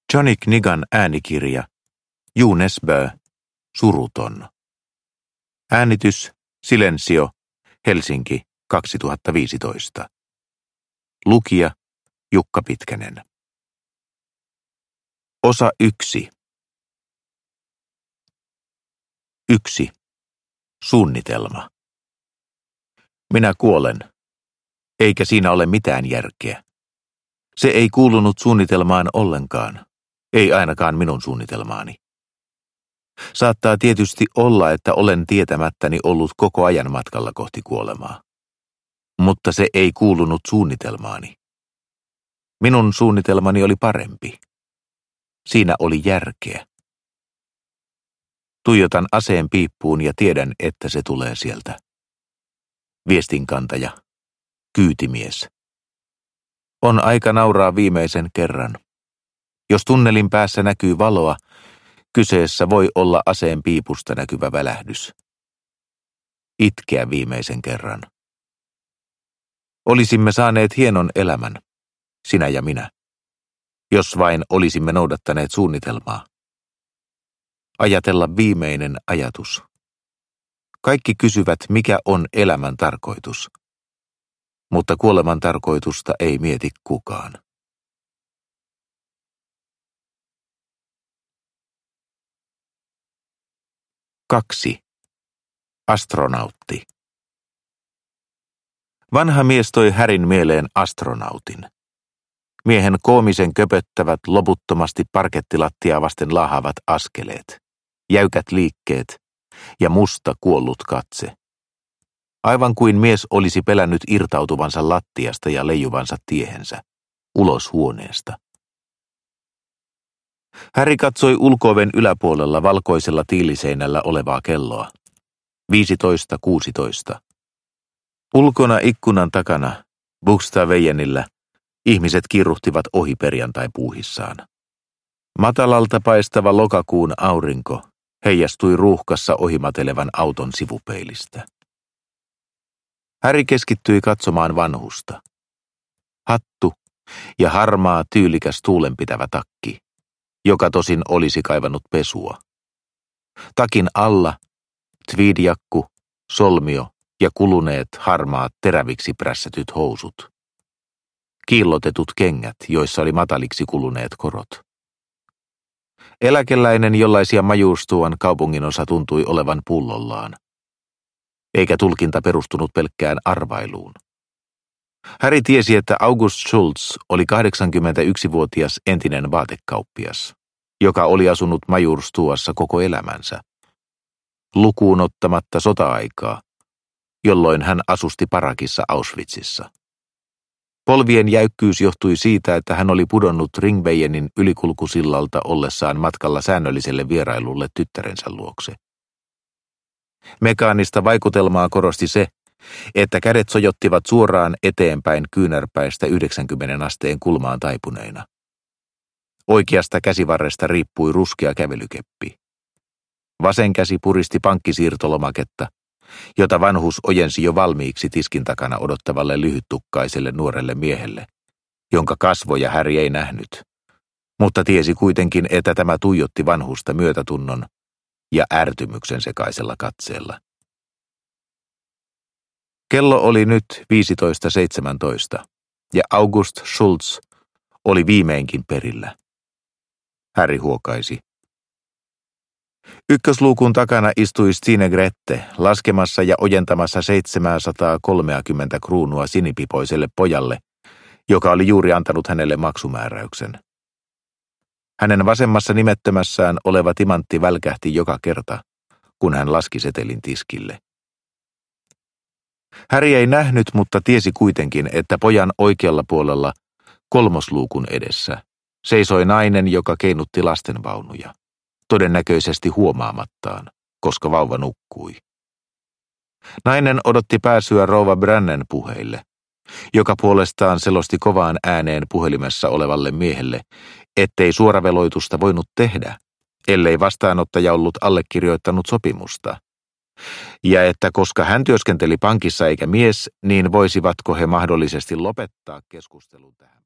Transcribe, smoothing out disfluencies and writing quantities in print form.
Johnny Knigan äänikirja, Ju Nesbø, Suruton. Äänitys, Silensio, Helsinki, 2015. Lukija, Jukka Pitkänen. Osa 1. 1. Suunnitelma. Minä kuolen, eikä siinä ole mitään järkeä. Se ei kuulunut suunnitelmaan ollenkaan, ei ainakaan minun suunnitelmaani. Saattaa tietysti olla, että olen tietämättäni ollut koko ajan matkalla kohti kuolemaa. Mutta se ei kuulunut suunnitelmaani. Minun suunnitelmani oli parempi. Siinä oli järkeä. Tuijotan aseen piippuun ja tiedän, että se tulee sieltä. Viestinkantaja. Kyytimies. On aika nauraa viimeisen kerran. Jos tunnelin päässä näkyy valoa, kyseessä voi olla aseen piipusta näkyvä välähdys. Itkeä viimeisen kerran. Olisimme saaneet hienon elämän, sinä ja minä, jos vain olisimme noudattaneet suunnitelmaa. Ajatella viimeinen ajatus. Kaikki kysyvät, mikä on elämän tarkoitus. Mutta kuoleman tarkoitusta ei mieti kukaan. Kaksi. Astronautti. Vanha mies toi Harryn mieleen astronautin. Miehen koomisen köpöttävät, loputtomasti parkettilattiaa vasten laahavat askeleet, jäykät liikkeet ja musta kuollut katse. Aivan kuin mies olisi pelännyt irtautuvansa lattiasta ja leijuvansa tiehensä, ulos huoneesta. Harry katsoi ulko-oven yläpuolella valkoisella tiiliseinällä olevaa kelloa. 15:16. Ulkona ikkunan takana, Bogstavejenillä, ihmiset kiiruhtivat ohi perjantai-puuhissaan. Matalalta paistava lokakuun aurinko heijastui ruuhkassa ohimatelevan auton sivupeilistä. Harry keskittyi katsomaan vanhusta. Hattu ja harmaa tyylikäs tuulenpitävä takki, joka tosin olisi kaivannut pesua. Takin alla tweedjakku, solmio ja kuluneet harmaat teräviksi prässätyt housut. Kiillotetut kengät, joissa oli mataliksi kuluneet korot. Eläkeläinen, jollaisia Majuurstuan kaupunginosa tuntui olevan pullollaan. Eikä tulkinta perustunut pelkkään arvailuun. Harry tiesi, että August Schultz oli 81-vuotias entinen vaatekauppias, joka oli asunut Majuurstuassa koko elämänsä, lukuun ottamatta sota-aikaa, jolloin hän asusti parakissa Auschwitzissa. Polvien jäykkyys johtui siitä, että hän oli pudonnut Ringvejenin ylikulkusillalta ollessaan matkalla säännölliselle vierailulle tyttärensä luokse. Mekaanista vaikutelmaa korosti se, että kädet sojottivat suoraan eteenpäin kyynärpäistä 90 asteen kulmaan taipuneina. Oikeasta käsivarresta riippui ruskea kävelykeppi. Vasen käsi puristi pankkisiirtolomaketta, jota vanhus ojensi jo valmiiksi tiskin takana odottavalle lyhyttukkaiselle nuorelle miehelle, jonka kasvoja Harry ei nähnyt, mutta tiesi kuitenkin, että tämä tuijotti vanhusta myötätunnon ja ärtymyksen sekaisella katseella. Kello oli nyt 15:17 ja August Schultz oli viimeinkin perillä. Harry huokaisi. Ykkösluukun takana istui Stine Grette laskemassa ja ojentamassa 730 kruunua sinipipoiselle pojalle, joka oli juuri antanut hänelle maksumääräyksen. Hänen vasemmassa nimettömässään oleva timantti välkähti joka kerta, kun hän laski setelin tiskille. Harry ei nähnyt, mutta tiesi kuitenkin, että pojan oikealla puolella kolmosluukun edessä seisoi nainen, joka keinutti lastenvaunuja, todennäköisesti huomaamattaan, koska vauva nukkui. Nainen odotti pääsyä rouva Brannen puheille, joka puolestaan selosti kovaan ääneen puhelimessa olevalle miehelle, ettei suoraveloitusta voinut tehdä, ellei vastaanottaja ollut allekirjoittanut sopimusta, ja että koska hän työskenteli pankissa eikä mies, niin voisivatko he mahdollisesti lopettaa keskustelun tähän.